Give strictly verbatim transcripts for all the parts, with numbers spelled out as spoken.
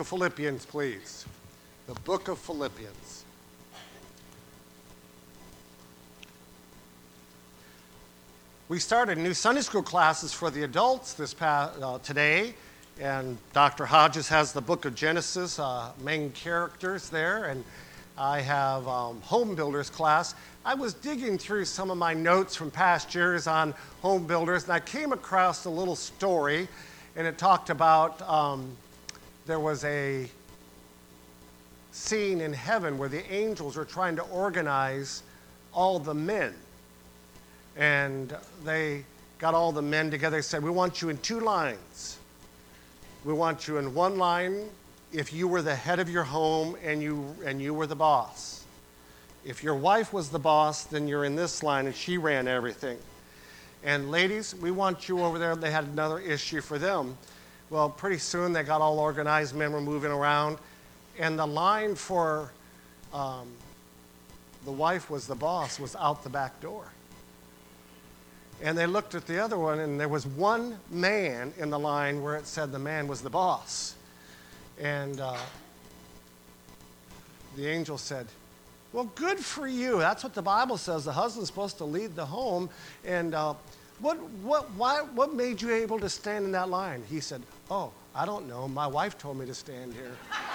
Philippians, please. The book of Philippians. We started new Sunday school classes for the adults this past, uh, today, and Doctor Hodges has the book of Genesis, uh, main characters there, and I have um, home builders class. I was digging through some of my notes from past years on home builders, and I came across a little story, and it talked about um, there was a scene in heaven where the angels were trying to organize all the men. And they got all the men together and said, we want you in two lines. We want you in one line if you were the head of your home and you and you were the boss. If your wife was the boss, then you're in this line and she ran everything. And ladies, we want you over there. They had another issue for them. Well, pretty soon they got all organized, men were moving around, and the line for um, the wife was the boss was out the back door. And they looked at the other one, and there was one man in the line where it said the man was the boss. And uh, the angel said, well, good for you. That's what the Bible says. The husband's supposed to lead the home. And uh, what, what, why, what made you able to stand in that line? He said, oh, I don't know. My wife told me to stand here.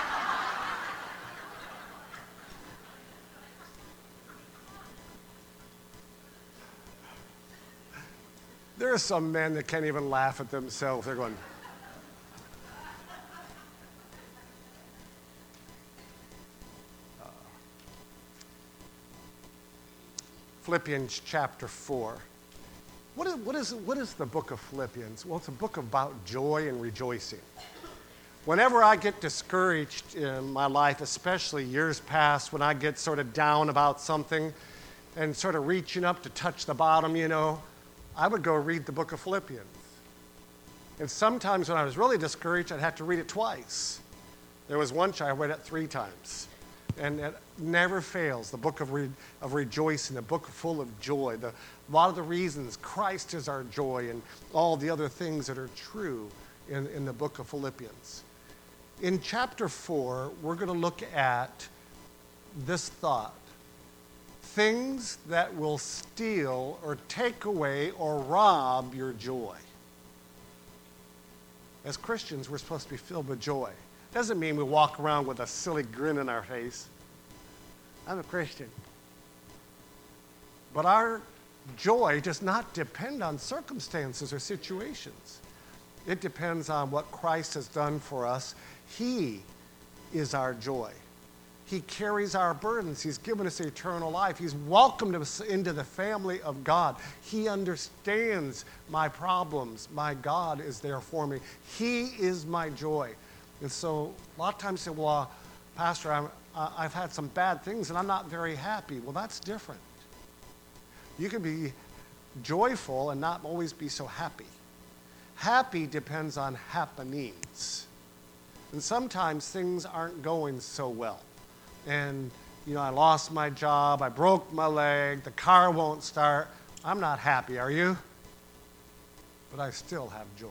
There are some men that can't even laugh at themselves. They're going, uh, Philippians chapter four. What is, what, is, what is the book of Philippians? Well, it's a book about joy and rejoicing. Whenever I get discouraged in my life, especially years past, when I get sort of down about something and sort of reaching up to touch the bottom, you know, I would go read the book of Philippians. And sometimes when I was really discouraged, I'd have to read it twice. There was one I read it three times. And it never fails, the book of, re- of rejoicing, the book full of joy. The, a lot of the reasons Christ is our joy and all the other things that are true in, in the book of Philippians. In chapter four, we're going to look at this thought. Things that will steal or take away or rob your joy. As Christians, we're supposed to be filled with joy. Doesn't mean we walk around with a silly grin on our face. I'm a Christian. But our joy does not depend on circumstances or situations. It depends on what Christ has done for us. He is our joy. He carries our burdens. He's given us eternal life. He's welcomed us into the family of God. He understands my problems. My God is there for me. He is my joy. And so a lot of times say, well, uh, Pastor, I'm, uh, I've had some bad things and I'm not very happy. Well, that's different. You can be joyful and not always be so happy. Happy depends on happenings. And sometimes things aren't going so well. And, you know, I lost my job, I broke my leg, the car won't start. I'm not happy, are you? But I still have joy.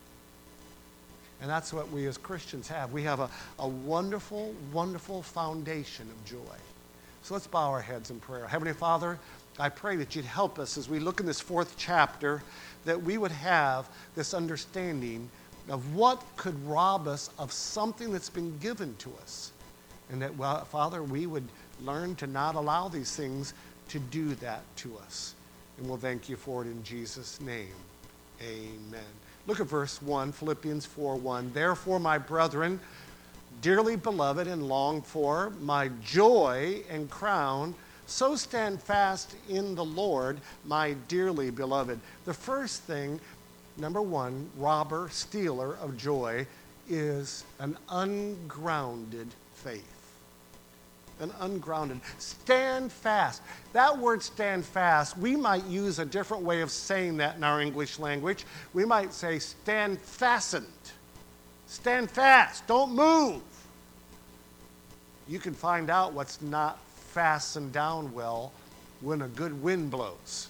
And that's what we as Christians have. We have a, a wonderful, wonderful foundation of joy. So let's bow our heads in prayer. Heavenly Father, I pray that you'd help us as we look in this fourth chapter, that we would have this understanding of what could rob us of something that's been given to us. And that, well, Father, we would learn to not allow these things to do that to us. And we'll thank you for it in Jesus' name. Amen. Look at verse one, Philippians four one. Therefore, my brethren, dearly beloved and longed for, my joy and crown, so stand fast in the Lord, my dearly beloved. The first thing, number one, robber, stealer of joy, is an ungrounded faith. An ungrounded. Stand fast. That word stand fast, we might use a different way of saying that in our English language. We might say stand fastened. Stand fast. Don't move. You can find out what's not fastened down well when a good wind blows.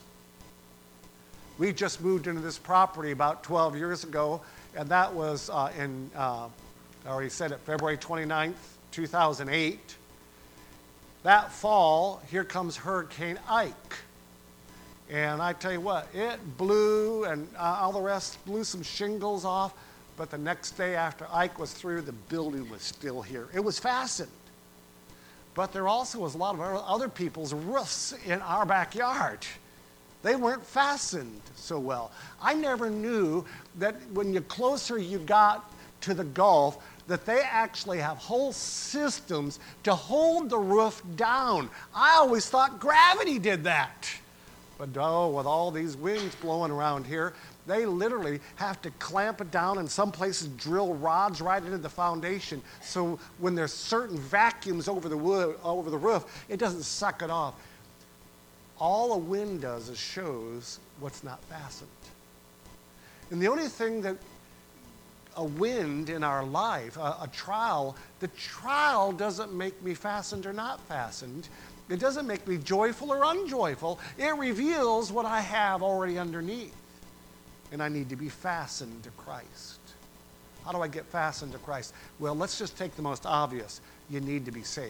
We just moved into this property about twelve years ago, and that was uh, in uh, I already said it, February twenty-ninth, two thousand eight. That fall, here comes Hurricane Ike. And I tell you what, it blew, and uh, all the rest blew some shingles off. But the next day after Ike was through, the building was still here. It was fastened. But there also was a lot of other people's roofs in our backyard. They weren't fastened so well. I never knew that when you closer you got to the Gulf, that they actually have whole systems to hold the roof down. I always thought gravity did that. But oh, with all these winds blowing around here, they literally have to clamp it down, and some places drill rods right into the foundation. So when there's certain vacuums over the wood, over the roof, it doesn't suck it off. All a wind does is shows what's not fastened. And the only thing that a wind in our life, a, a trial, the trial doesn't make me fastened or not fastened. It doesn't make me joyful or unjoyful. It reveals what I have already underneath. And I need to be fastened to Christ. How do I get fastened to Christ? Well, let's just take the most obvious. You need to be saved.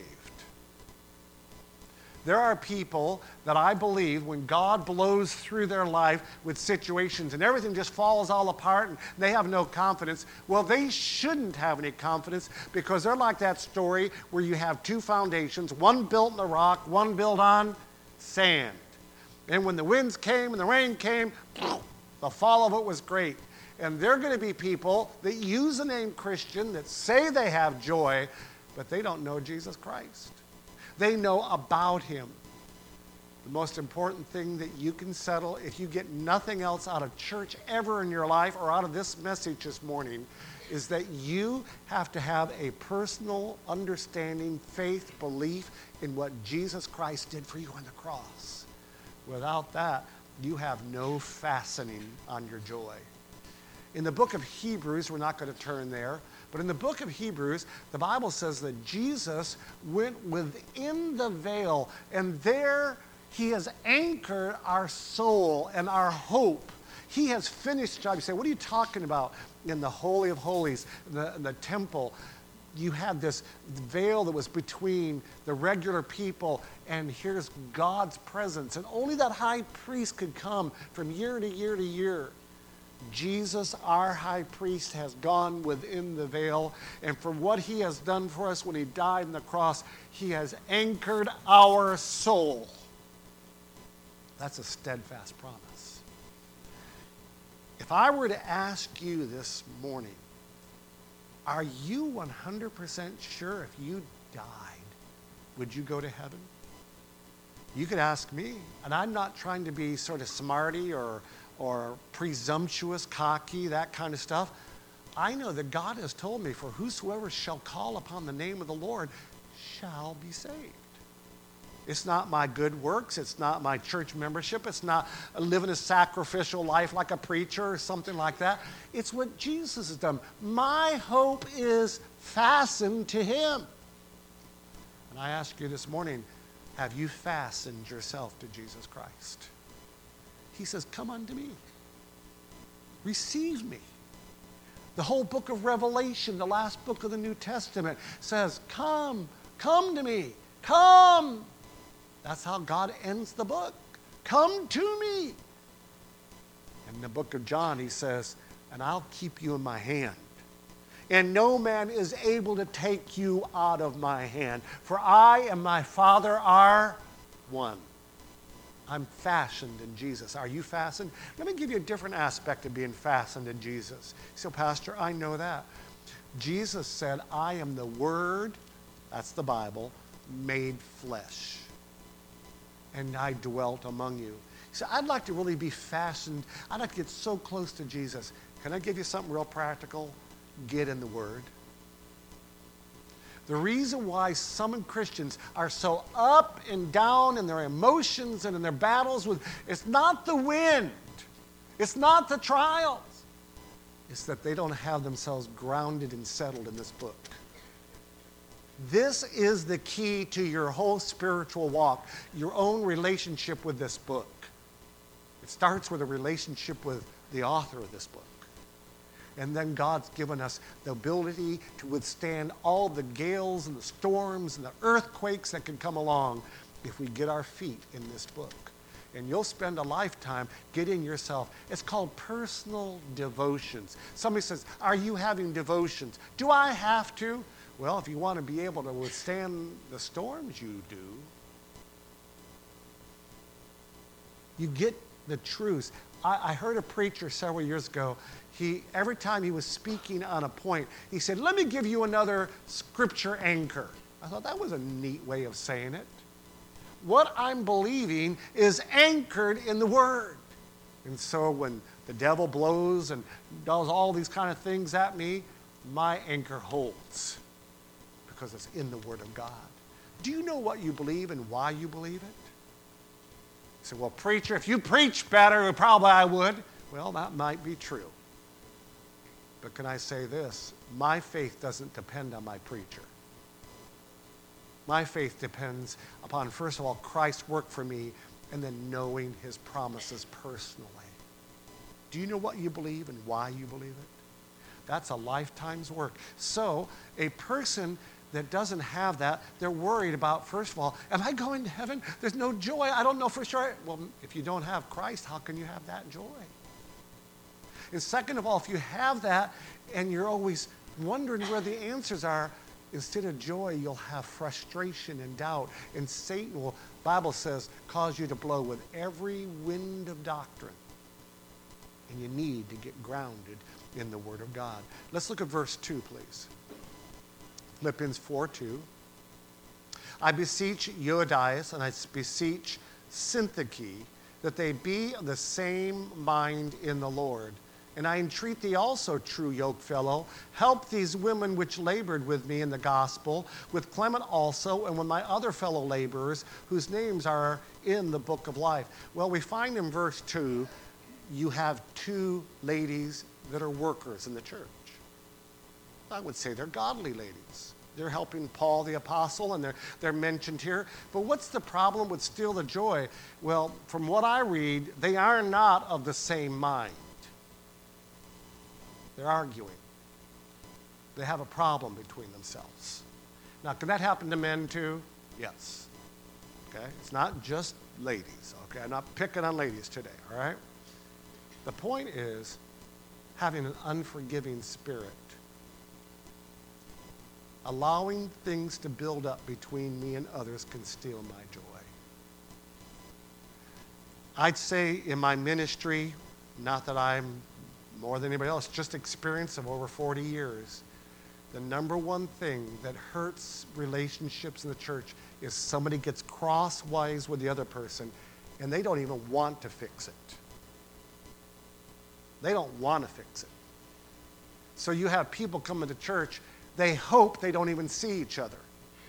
There are people that I believe when God blows through their life with situations and everything just falls all apart and they have no confidence, well, they shouldn't have any confidence, because they're like that story where you have two foundations, one built in the rock, one built on sand. And when the winds came and the rain came, the fall of it was great. And there are going to be people that use the name Christian, that say they have joy, but they don't know Jesus Christ. They know about him. The most important thing that you can settle, if you get nothing else out of church ever in your life or out of this message this morning, is that you have to have a personal understanding, faith, belief in what Jesus Christ did for you on the cross. Without that, you have no fastening on your joy. In the book of Hebrews, we're not going to turn there, but in the book of Hebrews, the Bible says that Jesus went within the veil, and there he has anchored our soul and our hope. He has finished the job. You say, what are you talking about? In the Holy of Holies, the, the temple, you had this veil that was between the regular people, and here's God's presence. And only that high priest could come from year to year to year. Jesus, our high priest, has gone within the veil, and for what he has done for us when he died on the cross, he has anchored our soul. That's a steadfast promise. If I were to ask you this morning, are you one hundred percent sure if you died, would you go to heaven? You could ask me, and I'm not trying to be sort of smarty or or presumptuous, cocky, that kind of stuff. I know that God has told me, for whosoever shall call upon the name of the Lord shall be saved. It's not my good works. It's not my church membership. It's not living a sacrificial life like a preacher or something like that. It's what Jesus has done. My hope is fastened to him. And I ask you this morning, have you fastened yourself to Jesus Christ? He says, come unto me. Receive me. The whole book of Revelation, the last book of the New Testament, says, come, come to me, come. That's how God ends the book. Come to me. In the book of John, he says, and I'll keep you in my hand. And no man is able to take you out of my hand. For I and my Father are one. I'm fastened in Jesus. Are you fastened? Let me give you a different aspect of being fastened in Jesus. So, Pastor, I know that. Jesus said, I am the Word, that's the Bible, made flesh. And I dwelt among you. So I'd like to really be fastened. I'd like to get so close to Jesus. Can I give you something real practical? Get in the Word. The reason why some Christians are so up and down in their emotions and in their battles with, it's not the wind, it's not the trials, it's that they don't have themselves grounded and settled in this book. This is the key to your whole spiritual walk, your own relationship with this book. It starts with a relationship with the author of this book. And then God's given us the ability to withstand all the gales and the storms and the earthquakes that can come along if we get our feet in this book. And you'll spend a lifetime getting yourself, it's called personal devotions. Somebody says, are you having devotions? Do I have to? Well, if you want to be able to withstand the storms, you do. You get the truth. I, I heard a preacher several years ago. He, every time he was speaking on a point, he said, let me give you another scripture anchor. I thought that was a neat way of saying it. What I'm believing is anchored in the Word. And so when the devil blows and does all these kind of things at me, my anchor holds because it's in the Word of God. Do you know what you believe and why you believe it? You say, well, preacher, if you preach better, probably I would. Well, that might be true. But can I say this? My faith doesn't depend on my preacher. My faith depends upon, first of all, Christ's work for me, and then knowing his promises personally. Do you know what you believe and why you believe it? That's a lifetime's work. So a person that doesn't have that, they're worried about, first of all, am I going to heaven? There's no joy. I don't know for sure. Well, if you don't have Christ, how can you have that joy? And second of all, if you have that and you're always wondering where the answers are, instead of joy, you'll have frustration and doubt. And Satan will, Bible says, cause you to blow with every wind of doctrine. And you need to get grounded in the Word of God. Let's look at verse two, please. Philippians four two. I beseech Euodias and I beseech Syntyche that they be of the same mind in the Lord. And I entreat thee also, true yokefellow, help these women which labored with me in the gospel, with Clement also, and with my other fellow laborers, whose names are in the book of life. Well, we find in verse two, you have two ladies that are workers in the church. I would say they're godly ladies. They're helping Paul the apostle, and they're, they're mentioned here. But what's the problem with steal the joy? Well, from what I read, they are not of the same mind. They're arguing. They have a problem between themselves. Now, can that happen to men too? Yes. Okay? It's not just ladies. Okay? I'm not picking on ladies today, all right? The point is having an unforgiving spirit. Allowing things to build up between me and others can steal my joy. I'd say in my ministry, not that I'm more than anybody else, just experience of over forty years, the number one thing that hurts relationships in the church is somebody gets crosswise with the other person and they don't even want to fix it. They don't want to fix it. So you have people coming to church, they hope they don't even see each other.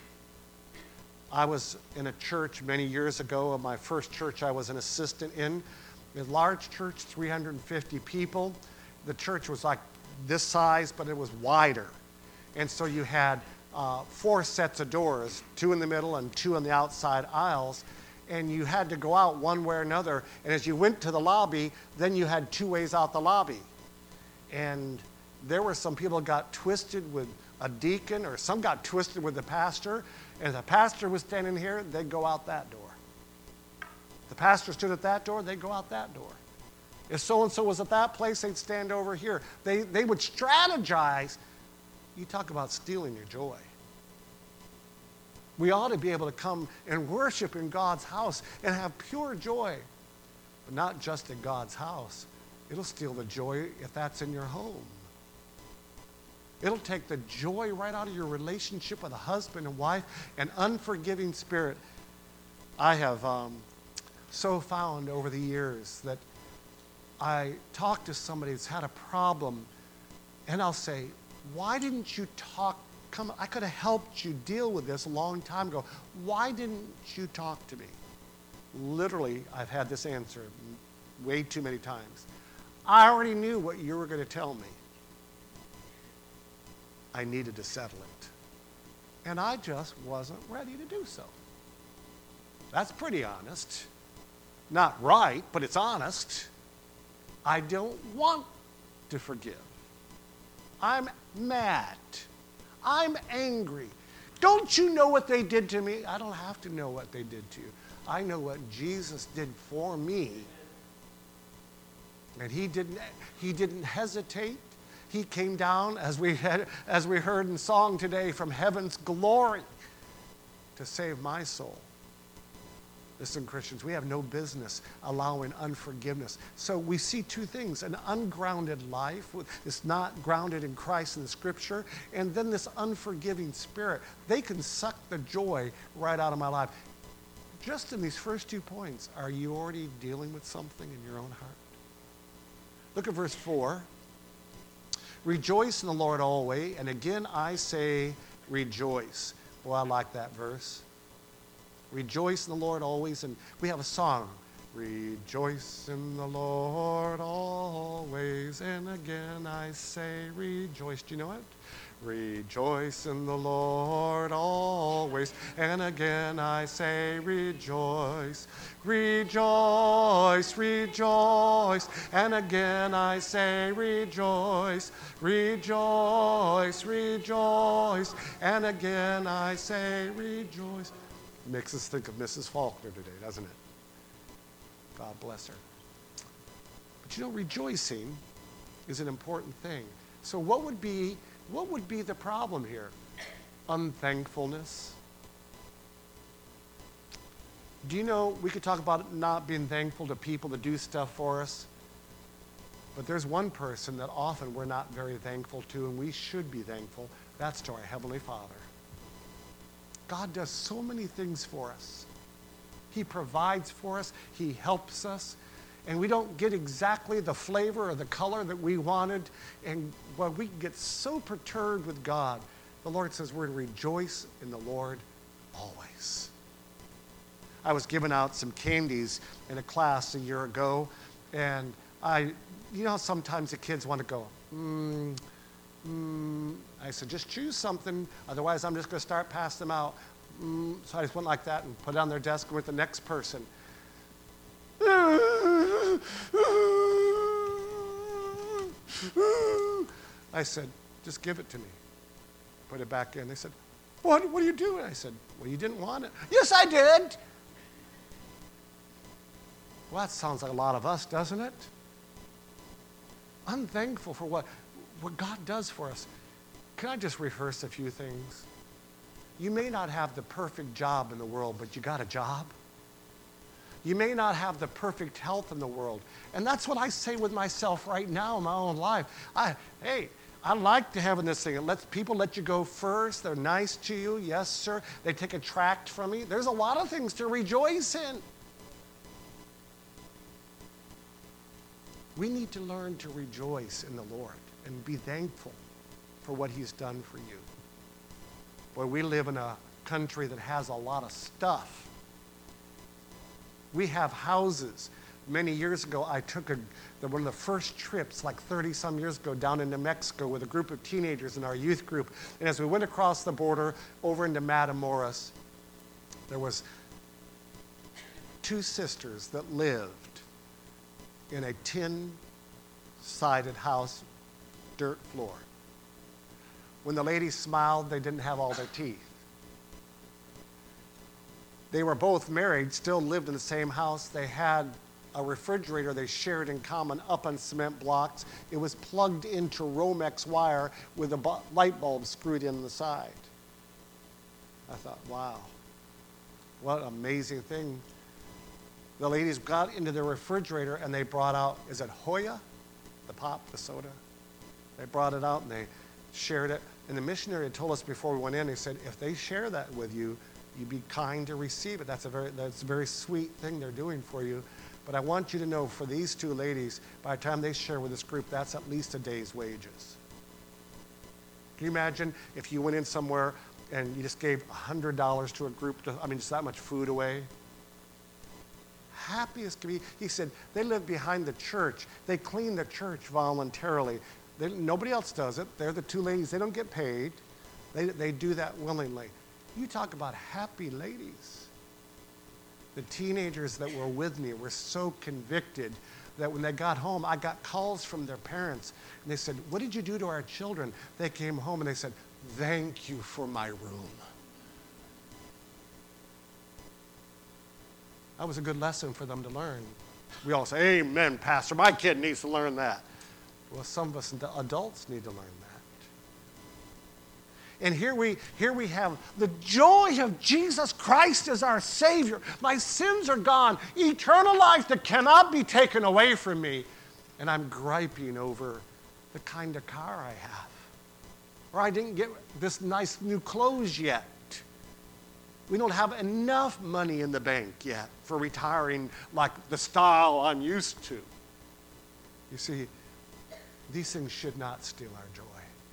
I was in a church many years ago, my first church I was an assistant in, a large church, three hundred fifty people. The church was like this size, but it was wider. And so you had uh, four sets of doors, two in the middle and two on the outside aisles. And you had to go out one way or another. And as you went to the lobby, then you had two ways out the lobby. And there were some people got twisted with a deacon, or some got twisted with the pastor. And if the pastor was standing here, they'd go out that door. The pastor stood at that door, they'd go out that door. If so-and-so was at that place, they'd stand over here. They, they would strategize. You talk about stealing your joy. We ought to be able to come and worship in God's house and have pure joy. But not just in God's house. It'll steal the joy if that's in your home. It'll take the joy right out of your relationship with a husband and wife, an unforgiving spirit. I have um, so found over the years that I talk to somebody that's had a problem, and I'll say, why didn't you talk, come, I could have helped you deal with this a long time ago. Why didn't you talk to me? Literally, I've had this answer way too many times. I already knew what you were going to tell me. I needed to settle it. And I just wasn't ready to do so. That's pretty honest. Not right, but it's honest. I don't want to forgive. I'm mad. I'm angry. Don't you know what they did to me? I don't have to know what they did to you. I know what Jesus did for me. And he didn't, he didn't hesitate. He came down, as we, had, as we heard in song today, from heaven's glory to save my soul. Listen, Christians, we have no business allowing unforgiveness. So we see two things: an ungrounded life that's not grounded in Christ and the Scripture, and then this unforgiving spirit. They can suck the joy right out of my life. Just in these first two points, are you already dealing with something in your own heart? Look at verse four. Rejoice in the Lord always, and again I say rejoice. Boy, I like that verse. Rejoice in the Lord always. And we have a song. Rejoice in the Lord always. And again I say rejoice. Do you know it? Rejoice in the Lord always. And again I say rejoice. Rejoice, rejoice. And again I say rejoice. Rejoice, rejoice. And again I say rejoice. Makes us think of Missus Faulkner today, doesn't it? God bless her. But you know, rejoicing is an important thing. So what would be what would be the problem here? Unthankfulness. Do you know, we could talk about not being thankful to people that do stuff for us, but there's one person that often we're not very thankful to, and we should be thankful. That's to our Heavenly Father. God does so many things for us. He provides for us. He helps us. And we don't get exactly the flavor or the color that we wanted. And well, we get so perturbed with God. The Lord says we're to rejoice in the Lord always. I was giving out some candies in a class a year ago. And I, you know, sometimes the kids want to go, hmm, Mm, I said, just choose something, otherwise I'm just going to start passing them out. Mm, so I just went like that and put it on their desk with the next person. I said, just give it to me. Put it back in. They said, what, what are you doing? I said, well, you didn't want it. Yes, I did. Well, that sounds like a lot of us, doesn't it? Unthankful for what? What God does for us. Can I just rehearse a few things? You may not have the perfect job in the world, but you got a job. You may not have the perfect health in the world. And that's what I say with myself right now in my own life. I, hey, I like to having this thing. It lets people let you go first. They're nice to you. Yes, sir. They take a tract from me. There's a lot of things to rejoice in. We need to learn to rejoice in the Lord and be thankful for what He's done for you. Boy, we live in a country that has a lot of stuff. We have houses. Many years ago, I took a, the, one of the first trips, like thirty some years ago, down into Mexico with a group of teenagers in our youth group. And as we went across the border over into Matamoros, there was two sisters that lived in a tin-sided house, dirt floor. When the ladies smiled, they didn't have all their teeth. They were both married, still lived in the same house. They had a refrigerator they shared in common up on cement blocks. It was plugged into Romex wire with a bu- light bulb screwed in the side. I thought, wow, what an amazing thing. The ladies got into the refrigerator and they brought out, is it Hoya? The pop, the soda? They brought it out and they shared it. And the missionary had told us before we went in, he said, if they share that with you, you be kind to receive it. That's a very, that's a very sweet thing they're doing for you. But I want you to know, for these two ladies, by the time they share with this group, that's at least a day's wages. Can you imagine if you went in somewhere and you just gave one hundred dollars to a group, to, I mean, just that much food away? Happy as can be. He said, they live behind the church. They clean the church voluntarily. They, nobody else does it. They're the two ladies. They don't get paid. They, they do that willingly. You talk about happy ladies. The teenagers that were with me were so convicted that when they got home, I got calls from their parents, and they said, "What did you do to our children?" They came home and they said, "Thank you for my room." That was a good lesson for them to learn. We all say, "Amen, Pastor, my kid needs to learn that." Well, some of us adults need to learn that. And here we, here we have the joy of Jesus Christ as our Savior. My sins are gone. Eternal life that cannot be taken away from me. And I'm griping over the kind of car I have. Or I didn't get this nice new clothes yet. We don't have enough money in the bank yet for retiring like the style I'm used to. You see, these things should not steal our joy.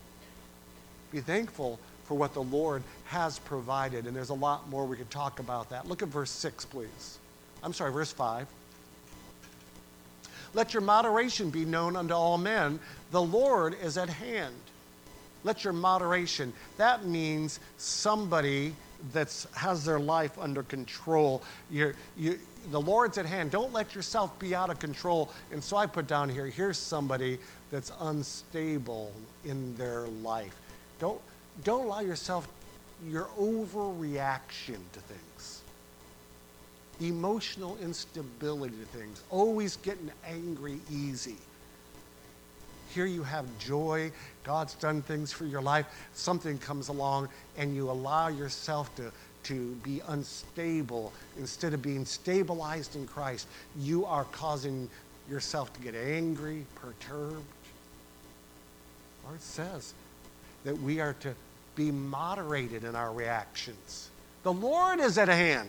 Be thankful for what the Lord has provided. And there's a lot more we could talk about that. Look at verse six, please. I'm sorry, verse five. Let your moderation be known unto all men. The Lord is at hand. Let your moderation. That means somebody that has their life under control. You're, you, the Lord's at hand. Don't let yourself be out of control. And so I put down here, here's somebody that's unstable in their life. Don't, don't allow yourself your overreaction to things. Emotional instability to things. Always getting angry easy. Here you have joy. God's done things for your life. Something comes along and you allow yourself to, to be unstable. Instead of being stabilized in Christ, you are causing yourself to get angry, perturbed. The Lord says that we are to be moderated in our reactions. The Lord is at hand.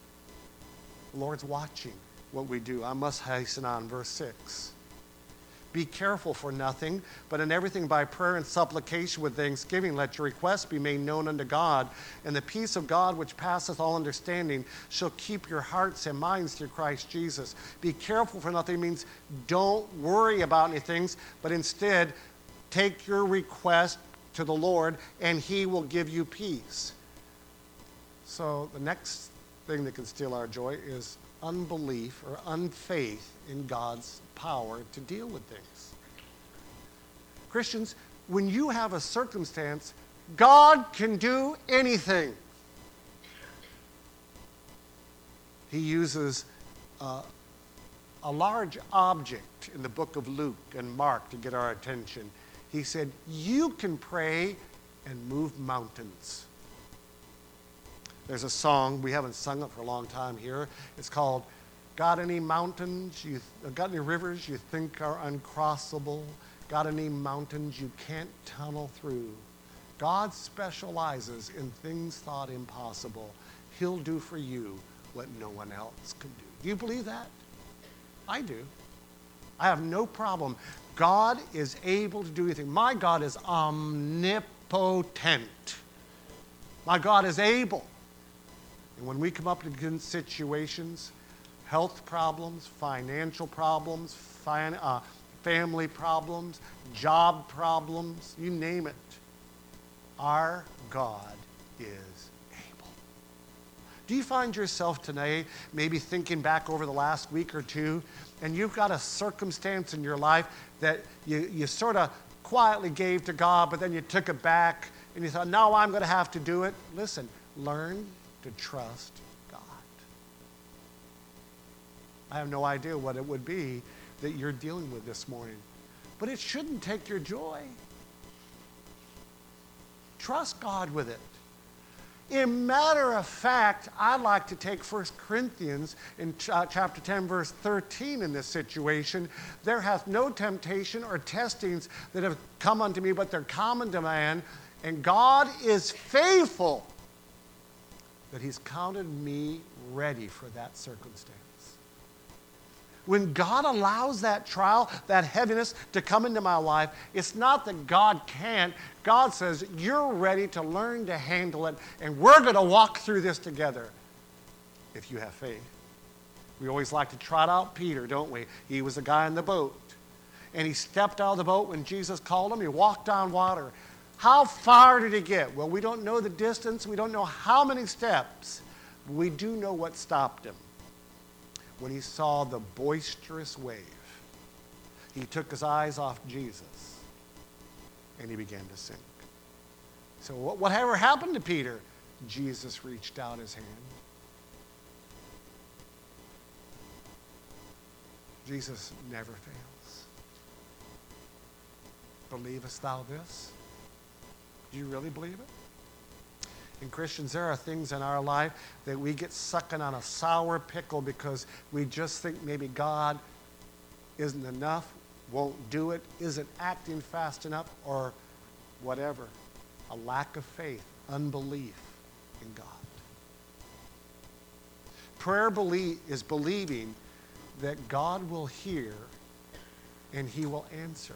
The Lord's watching what we do. I must hasten on, verse six. Be careful for nothing, but in everything by prayer and supplication with thanksgiving, let your requests be made known unto God. And the peace of God, which passeth all understanding, shall keep your hearts and minds through Christ Jesus. Be careful for nothing means don't worry about anything, but instead take your request to the Lord, and He will give you peace. So the next thing that can steal our joy is unbelief or unfaith in God's power to deal with things. Christians, when you have a circumstance, God can do anything. He uses uh, a large object in the book of Luke and Mark to get our attention. He said, you can pray and move mountains. There's a song, we haven't sung it for a long time here. It's called, Got any mountains, you th- got any rivers you think are uncrossable? Got any mountains you can't tunnel through? God specializes in things thought impossible. He'll do for you what no one else can do. Do you believe that? I do. I have no problem. God is able to do anything. My God is omnipotent. My God is able. And when we come up against situations, health problems, financial problems, fin- uh, family problems, job problems, you name it, our God is able. Do you find yourself today maybe thinking back over the last week or two, and you've got a circumstance in your life that you, you sort of quietly gave to God, but then you took it back, and you thought, no, I'm going to have to do it. Listen, learn to trust God. I have no idea what it would be that you're dealing with this morning, but it shouldn't take your joy. Trust God with it. In matter of fact, I'd like to take First Corinthians in ch- uh, chapter ten, verse thirteen in this situation. There hath no temptation or testings that have come unto me, but they're common to man. And God is faithful, that He's counted me ready for that circumstance. When God allows that trial, that heaviness to come into my life, it's not that God can't. God says, you're ready to learn to handle it, and we're going to walk through this together if you have faith. We always like to trot out Peter, don't we? He was the guy in the boat. And he stepped out of the boat when Jesus called him. He walked on water. How far did he get? Well, we don't know the distance. We don't know how many steps. But we do know what stopped him. When he saw the boisterous wave. he took his eyes off Jesus and he began to sink. So what, whatever happened to Peter? Jesus reached out his hand. Jesus never fails. Believest thou this? Do you really believe it? And Christians, there are things in our life that we get sucking on a sour pickle because we just think maybe God isn't enough, won't do it, isn't acting fast enough, or whatever. A lack of faith, unbelief in God. Prayer belie- is believing that God will hear and he will answer.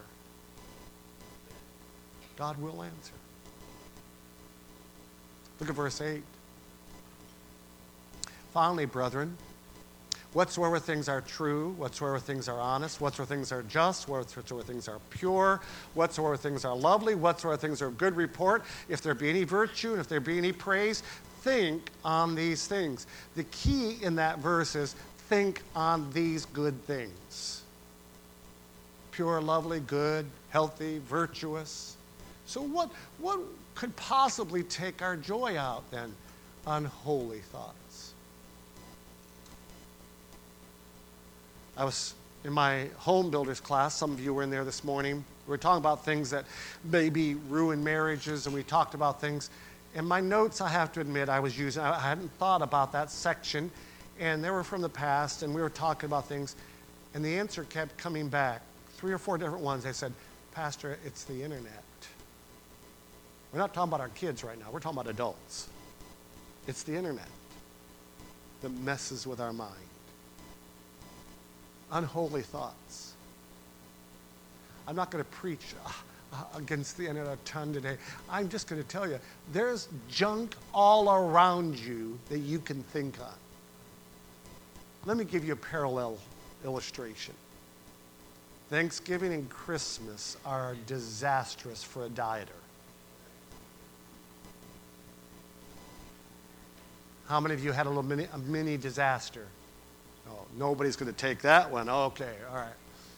God will answer. Look at verse eight. Finally, brethren, whatsoever things are true, whatsoever things are honest, whatsoever things are just, whatsoever things are pure, whatsoever things are lovely, whatsoever things are of good report, if there be any virtue and if there be any praise, think on these things. The key in that verse is think on these good things. Pure, lovely, good, healthy, virtuous. So what, what could possibly take our joy out then? Unholy thoughts. I was in my home builders class. Some of you were in there this morning. We were talking about things that maybe ruin marriages, and we talked about things. In my notes, I have to admit, I was using, I hadn't thought about that section, and they were from the past, and we were talking about things, and the answer kept coming back. Three or four different ones. They said, Pastor, it's the internet. We're not talking about our kids right now. We're talking about adults. It's the internet that messes with our mind. Unholy thoughts. I'm not going to preach uh, against the internet a ton today. I'm just going to tell you, there's junk all around you that you can think on. Let me give you a parallel illustration. Thanksgiving and Christmas are disastrous for a dieter. How many of you had a little mini, a mini disaster? Oh, nobody's going to take that one. Okay, all right.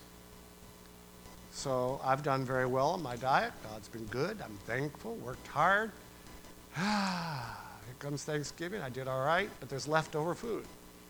So I've done very well on my diet. God's been good. I'm thankful. Worked hard. Here comes Thanksgiving. I did all right, but there's leftover food.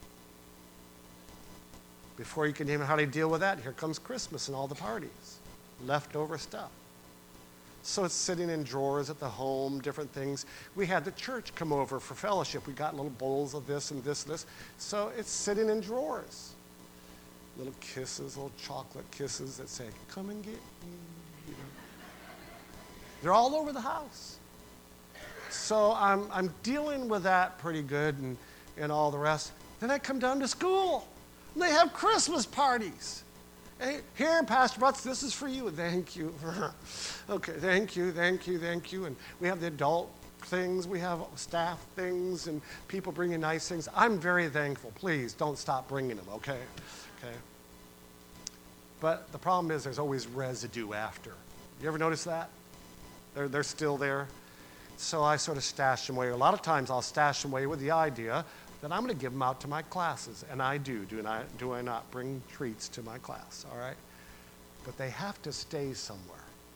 Before you can even hardly deal with that, here comes Christmas and all the parties. Leftover stuff. So it's sitting in drawers at the home, different things. We had the church come over for fellowship. We got little bowls of this and this and this. So it's sitting in drawers. Little kisses, little chocolate kisses that say, come and get me. You know. They're all over the house. So I'm, I'm dealing with that pretty good and, and all the rest. Then I come down to school. And they have Christmas parties. Hey, here, Pastor Butts, this is for you. Thank you. Okay, thank you, thank you, thank you. And we have the adult things, we have staff things, and people bringing nice things. I'm very thankful. Please don't stop bringing them, okay? Okay. But the problem is there's always residue after. You ever notice that? They're, they're still there. So I sort of stash them away. A lot of times I'll stash them away with the idea that I'm going to give them out to my classes. And I do. Do I, do I not bring treats to my class? All right? But they have to stay somewhere.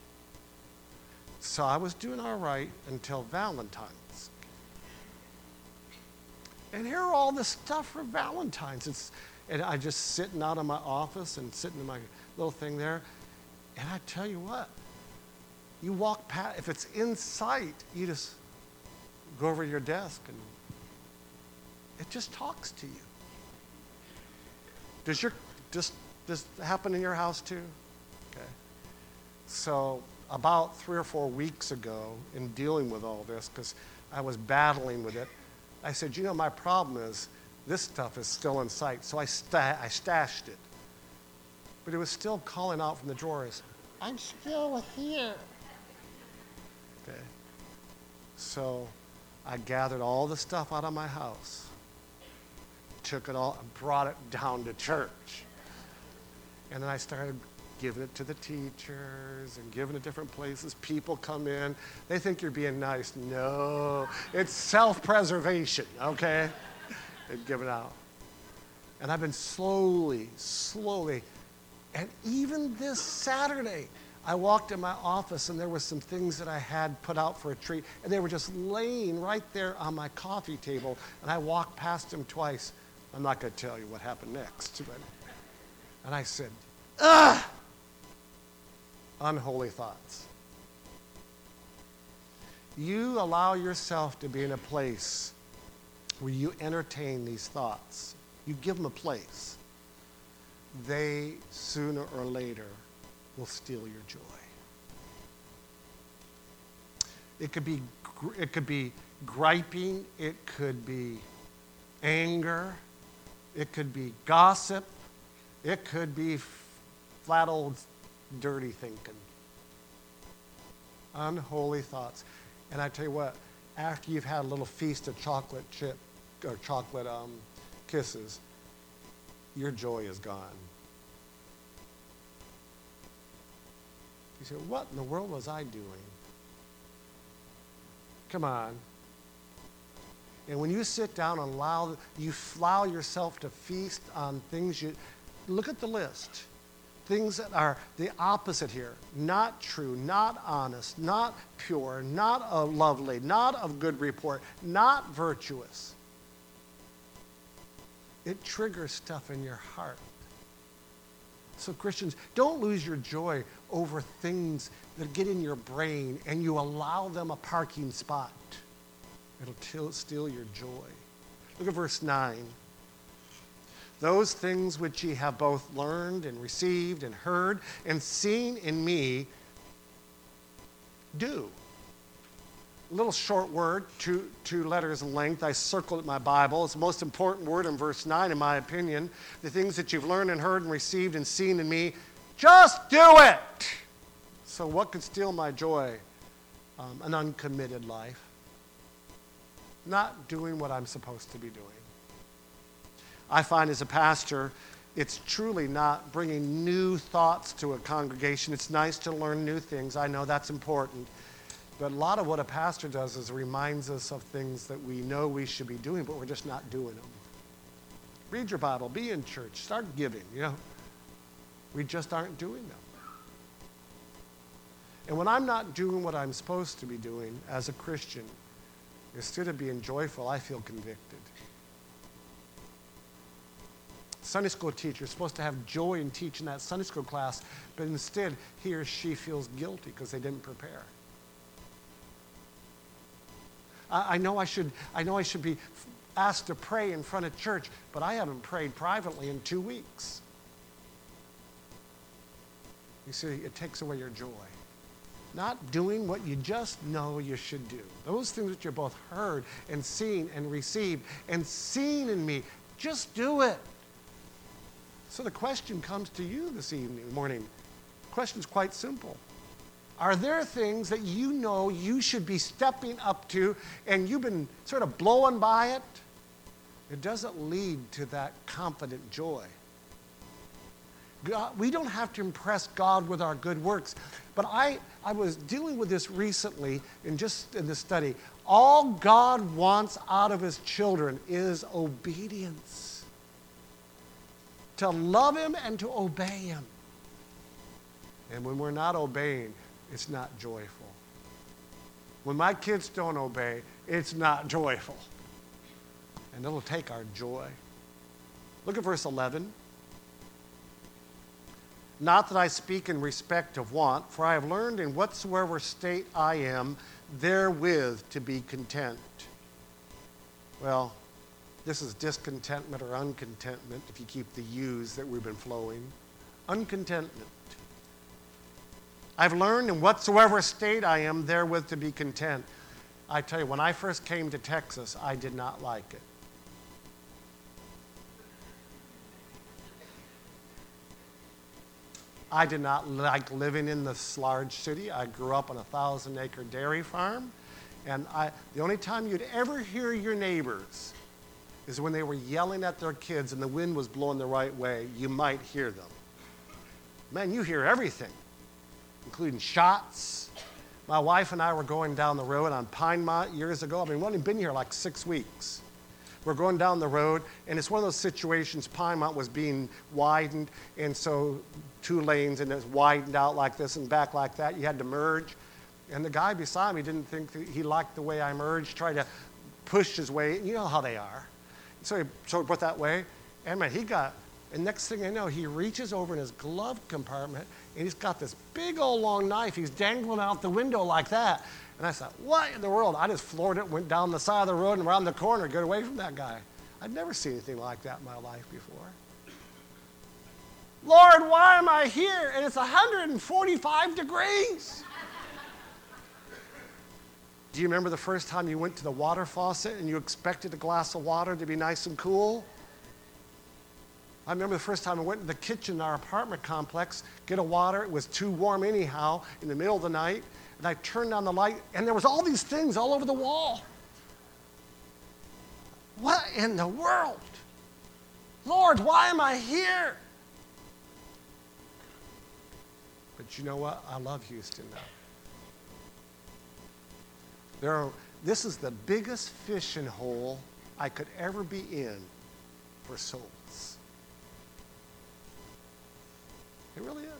So I was doing all right until Valentine's. And here are all this stuff for Valentine's. It's, and I just sitting out of my office and sitting in my little thing there. And I tell you what, you walk past, if it's in sight, you just go over to your desk and it just talks to you. Does your does this happen in your house too? Okay. So about three or four weeks ago, in dealing with all this, because I was battling with it, I said, you know, my problem is this stuff is still in sight. So I sta- I stashed it, but it was still calling out from the drawers. I'm still here. Okay. So I gathered all the stuff out of my house. Took it all and brought it down to church. And then I started giving it to the teachers and giving it different places. People come in. They think you're being nice. No, it's self-preservation, okay? And give it out. And I've been slowly, slowly, And even this Saturday, I walked in my office and there were some things that I had put out for a treat, and they were just laying right there on my coffee table, and I walked past them twice. I'm not going to tell you what happened next, but, and I said, ugh, unholy thoughts. You allow yourself to be in a place where you entertain these thoughts. You give them a place. They, sooner or later, will steal your joy. It could be, it could be griping. It could be anger. It could be gossip. It could be flat old dirty thinking. Unholy thoughts. And I tell you what, after you've had a little feast of chocolate chip or chocolate um, kisses, your joy is gone. You say, what in the world was I doing? Come on. And when you sit down and allow, you allow yourself to feast on things you, look at the list. Things that are the opposite here. Not true, not honest, not pure, not uh, lovely, not of good report, not virtuous. It triggers stuff in your heart. So Christians, don't lose your joy over things that get in your brain and you allow them a parking spot. It'll till, steal your joy. Look at verse nine. Those things which ye have both learned and received and heard and seen in me, do. A little short word, two, two letters in length. I circled it in my Bible. It's the most important word in verse nine, in my opinion. The things that you've learned and heard and received and seen in me, just do it. So what could steal my joy? Um, an uncommitted life. Not doing what I'm supposed to be doing. I find as a pastor, it's truly not bringing new thoughts to a congregation. It's nice to learn new things. I know that's important. But a lot of what a pastor does is reminds us of things that we know we should be doing, but we're just not doing them. Read your Bible, be in church, start giving, you know. We just aren't doing them. And when I'm not doing what I'm supposed to be doing as a Christian, instead of being joyful, I feel convicted. Sunday school teacher is supposed to have joy in teaching that Sunday school class, but instead he or she feels guilty because they didn't prepare. I, I know I should, I know I should be asked to pray in front of church, but I haven't prayed privately in two weeks. You see, it takes away your joy. Not doing what you just know you should do. Those things that you both heard and seen and received and seen in me, just do it. So the question comes to you this evening, morning. The question's quite simple. Are there things that you know you should be stepping up to and you've been sort of blowing by it? It doesn't lead to that confident joy. God, we don't have to impress God with our good works. But I, I was dealing with this recently in just in this study. All God wants out of his children is obedience. To love him and to obey him. And when we're not obeying, it's not joyful. When my kids don't obey, it's not joyful. And it'll take our joy. Look at verse eleven. Not that I speak in respect of want, for I have learned in whatsoever state I am, therewith to be content. Well, this is discontentment or uncontentment, if you keep the U's that we've been flowing. Uncontentment. I've learned in whatsoever state I am, therewith to be content. I tell you, when I first came to Texas, I did not like it. I did not like living in this large city. I grew up on a thousand acre dairy farm. And I, the only time you'd ever hear your neighbors is when they were yelling at their kids and the wind was blowing the right way. You might hear them. Man, you hear everything, including shots. My wife and I were going down the road on Pinemont years ago. I mean, we've only been here like six weeks. We're going down the road, and it's one of those situations. Pine Mountain was being widened, and so two lanes, and it's widened out like this and back like that. You had to merge. And the guy beside me didn't think that he liked the way I merged, tried to push his way. You know how they are. So he so he put that way, and man, he got, and next thing I know, he reaches over in his glove compartment, and he's got this big old long knife. He's dangling out the window like that. And I thought, what in the world? I just floored it, went down the side of the road and around the corner, get away from that guy. I'd never seen anything like that in my life before. Lord, why am I here? And it's one hundred forty-five degrees. Do you remember the first time you went to the water faucet and you expected a glass of water to be nice and cool? I remember the first time I went to the kitchen in our apartment complex, get a water. It was too warm anyhow in the middle of the night. And I turned on the light, and there was all these things all over the wall. What in the world? Lord, why am I here? But you know what? I love Houston now. There are, this is the biggest fishing hole I could ever be in for souls. It really is.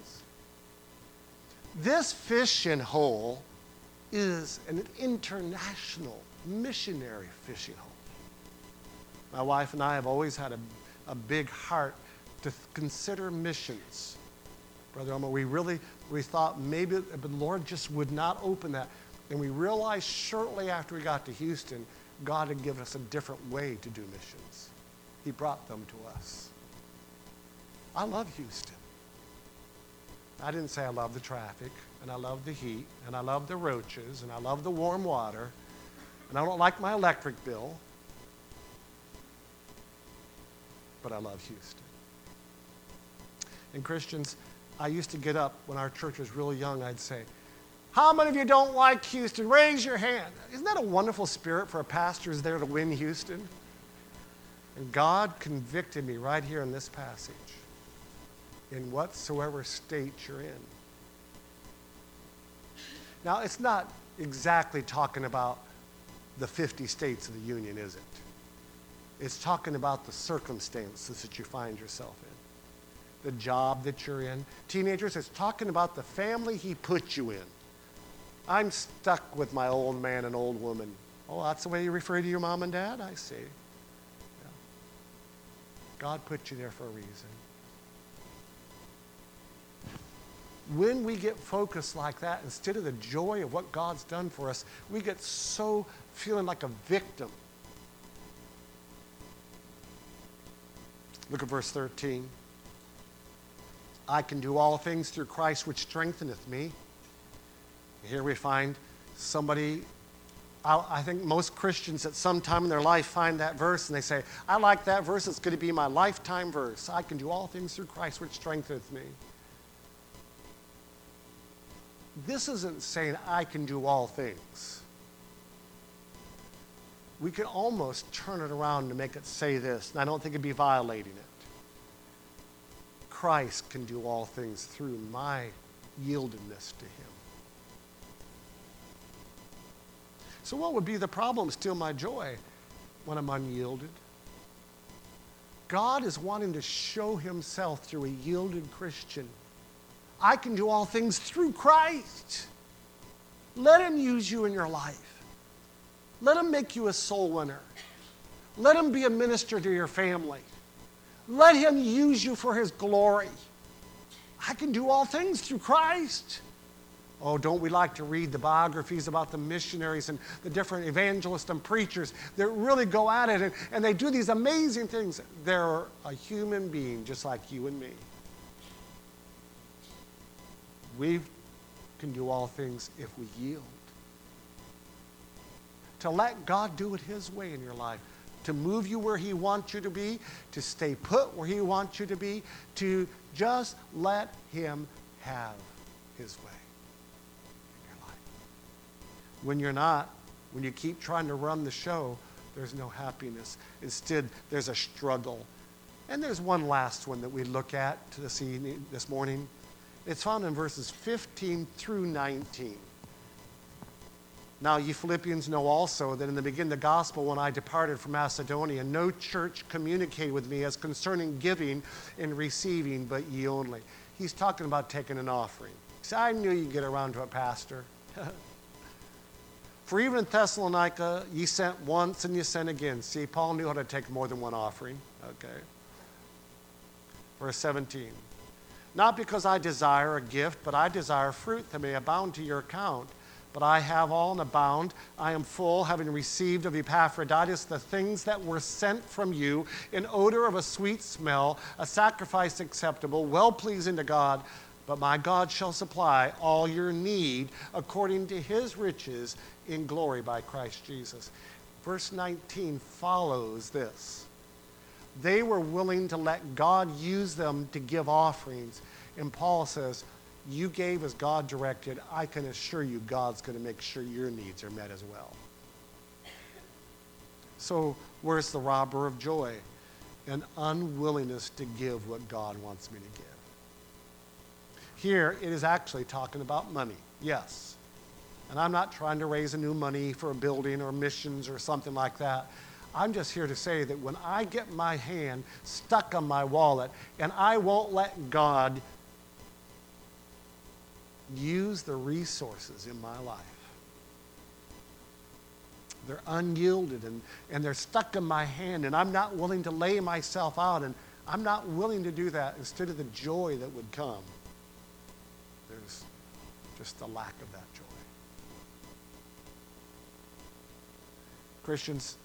This fishing hole is an international missionary fishing hole. My wife and I have always had a, a big heart to th- consider missions. Brother Elmer, we really, we thought maybe the Lord just would not open that. And we realized shortly after we got to Houston, God had given us a different way to do missions. He brought them to us. I love Houston. I didn't say I love the traffic, and I love the heat, and I love the roaches, and I love the warm water, and I don't like my electric bill, but I love Houston. And Christians, I used to get up when our church was really young, I'd say, how many of you don't like Houston? Raise your hand. Isn't that a wonderful spirit for a pastor who's there to win Houston? And God convicted me right here in this passage. In whatsoever state you're in. Now, it's not exactly talking about the fifty states of the Union, is it? It's talking about the circumstances that you find yourself in, the job that you're in. Teenagers, it's talking about the family he put you in. I'm stuck with my old man and old woman. Oh, that's the way you refer to your mom and dad? I see. Yeah. God put you there for a reason. When we get focused like that, instead of the joy of what God's done for us, we get so feeling like a victim. Look at verse thirteen. I can do all things through Christ which strengtheneth me. Here we find somebody, I, I think most Christians at some time in their life find that verse and they say, I like that verse, it's going to be my lifetime verse. I can do all things through Christ which strengtheneth me. This isn't saying I can do all things. We can almost turn it around to make it say this, and I don't think it'd be violating it. Christ can do all things through my yieldedness to him. So what would be the problem? Steal my joy when I'm unyielded? God is wanting to show himself through a yielded Christian. I can do all things through Christ. Let him use you in your life. Let him make you a soul winner. Let him be a minister to your family. Let him use you for his glory. I can do all things through Christ. Oh, don't we like to read the biographies about the missionaries and the different evangelists and preachers that really go at it and, and they do these amazing things. They're a human being just like you and me. We can do all things if we yield. To let God do it his way in your life. To move you where he wants you to be. To stay put where he wants you to be. To just let him have his way in your life. When you're not, when you keep trying to run the show, there's no happiness. Instead, there's a struggle. And there's one last one that we look at this evening, this morning. It's found in verses fifteen through nineteen. Now, ye Philippians know also that in the beginning of the gospel, when I departed from Macedonia, no church communicated with me as concerning giving and receiving, but ye only. He's talking about taking an offering. He said, I knew you'd get around to it, Pastor. For even in Thessalonica, ye sent once and ye sent again. See, Paul knew how to take more than one offering. Okay. Verse seventeen. Not because I desire a gift, but I desire fruit that may abound to your account. But I have all and abound. I am full, having received of Epaphroditus the things that were sent from you, an odor of a sweet smell, a sacrifice acceptable, well-pleasing to God. But my God shall supply all your need according to his riches in glory by Christ Jesus. Verse nineteen follows this. They were willing to let God use them to give offerings. And Paul says, you gave as God directed. I can assure you God's going to make sure your needs are met as well. So where's the robber of joy? An unwillingness to give what God wants me to give. Here it is actually talking about money, yes. And I'm not trying to raise a new money for a building or missions or something like that. I'm just here to say that when I get my hand stuck on my wallet and I won't let God use the resources in my life, they're unyielded and, and they're stuck in my hand, and I'm not willing to lay myself out, and I'm not willing to do that. Instead of the joy that would come, there's just the lack of that joy. Christians,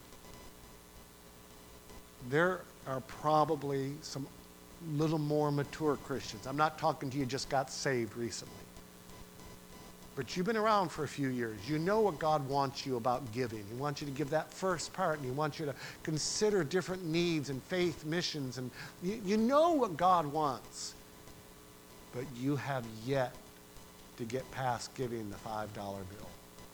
there are probably some little more mature Christians. I'm not talking to you just got saved recently. But you've been around for a few years. You know what God wants you about giving. He wants you to give that first part, and he wants you to consider different needs and faith missions. And you, you know what God wants. But you have yet to get past giving the five dollar bill.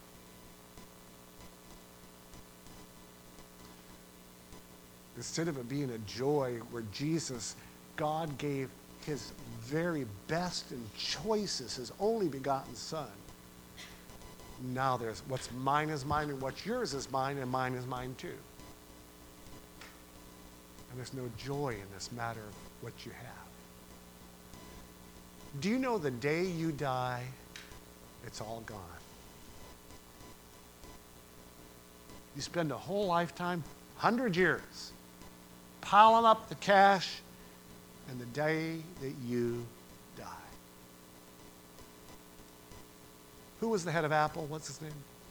Instead of it being a joy where Jesus, God gave his very best and choicest, his only begotten Son. Now there's what's mine is mine, and what's yours is mine, and mine is mine too. And there's no joy in this matter of what you have. Do you know the day you die, it's all gone? You spend a whole lifetime, one hundred years, piling up the cash, and the day that you die. Who was the head of Apple? What's his name?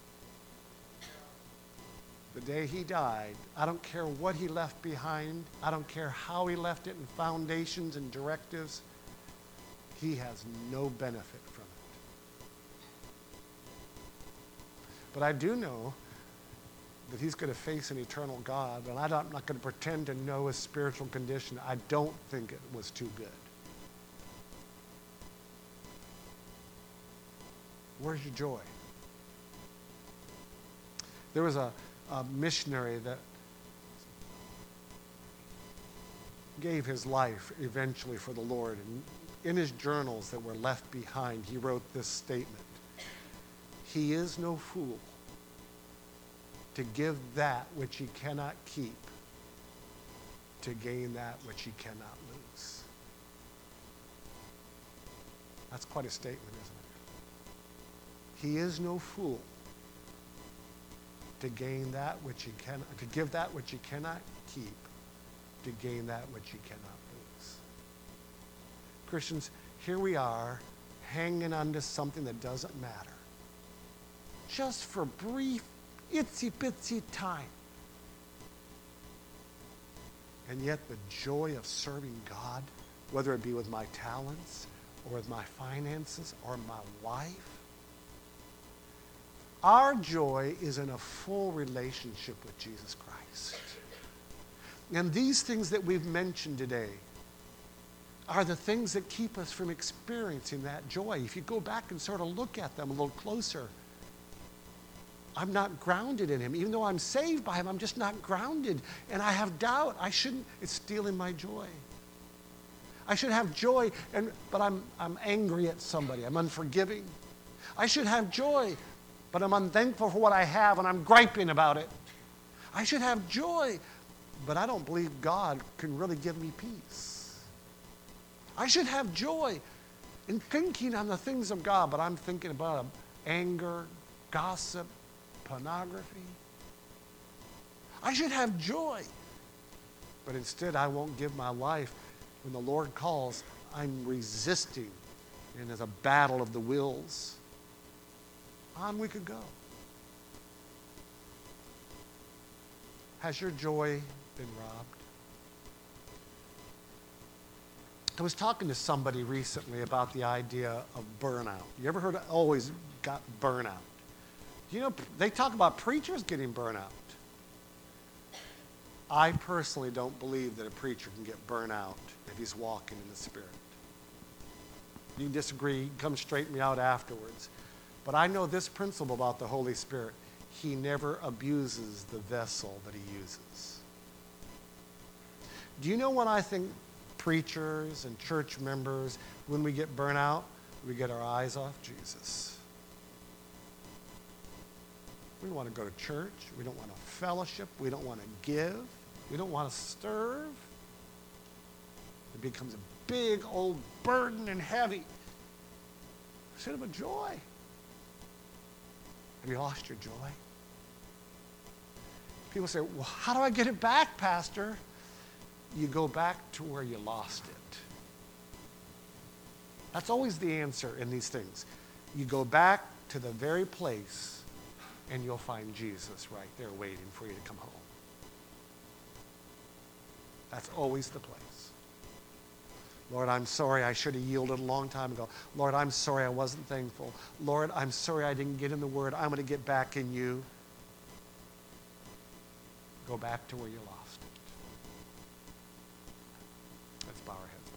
The day he died, I don't care what he left behind. I don't care how he left it in foundations and directives. He has no benefit from it. But I do know that he's going to face an eternal God, and I'm not going to pretend to know his spiritual condition. I don't think it was too good. Where's your joy? There was a, a missionary that gave his life eventually for the Lord, and in his journals that were left behind, he wrote this statement: he is no fool to give that which he cannot keep to gain that which he cannot lose. That's quite a statement, isn't it? He is no fool to gain that which he cannot, to give that which he cannot keep to gain that which he cannot lose. Christians, here we are hanging on to something that doesn't matter. Just for brief itsy bitsy time. And yet the joy of serving God, whether it be with my talents or with my finances or my life, our joy is in a full relationship with Jesus Christ. And these things that we've mentioned today are the things that keep us from experiencing that joy. If you go back and sort of look at them a little closer, I'm not grounded in him. Even though I'm saved by him, I'm just not grounded. And I have doubt. I shouldn't, it's stealing my joy. I should have joy, and but I'm, I'm angry at somebody. I'm unforgiving. I should have joy, but but I'm unthankful for what I have and I'm griping about it. I should have joy, but I don't believe God can really give me peace. I should have joy in thinking on the things of God, but I'm thinking about anger, gossip, pornography. I should have joy, but instead I won't give my life. When the Lord calls, I'm resisting, and there's a battle of the wills. On we could go. Has your joy been robbed? I was talking to somebody recently about the idea of burnout. You ever heard of always got burnout? You know, they talk about preachers getting burnout. I personally don't believe that a preacher can get burnout if he's walking in the Spirit. You can disagree, come straighten me out afterwards. But I know this principle about the Holy Spirit. He never abuses the vessel that he uses. Do you know when I think preachers and church members, when we get burnout, we get our eyes off Jesus? We don't want to go to church. We don't want to fellowship. We don't want to give. We don't want to serve. It becomes a big old burden and heavy instead of a joy. Have you lost your joy? People say, well, how do I get it back, Pastor? You go back to where you lost it. That's always the answer in these things. You go back to the very place and you'll find Jesus right there waiting for you to come home. That's always the place. Lord, I'm sorry I should have yielded a long time ago. Lord, I'm sorry I wasn't thankful. Lord, I'm sorry I didn't get in the Word. I'm going to get back in you. Go back to where you lost it. Let's bow our heads,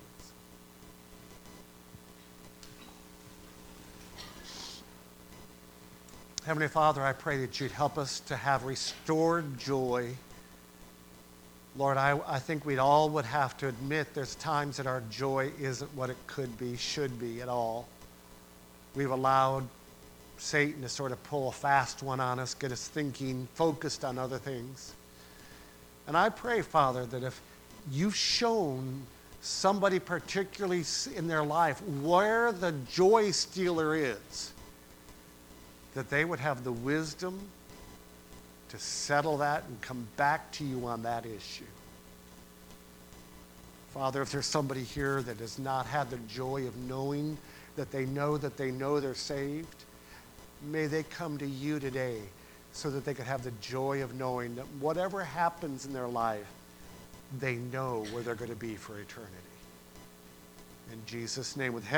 please. Heavenly Father, I pray that you'd help us to have restored joy. Lord, I, I think we'd all would have to admit there's times that our joy isn't what it could be, should be at all. We've allowed Satan to sort of pull a fast one on us, get us thinking, focused on other things. And I pray, Father, that if you've shown somebody particularly in their life where the joy stealer is, that they would have the wisdom to settle that and come back to you on that issue. Father, if there's somebody here that has not had the joy of knowing that they know that they know they're saved, may they come to you today so that they could have the joy of knowing that whatever happens in their life, they know where they're going to be for eternity. In Jesus' name, with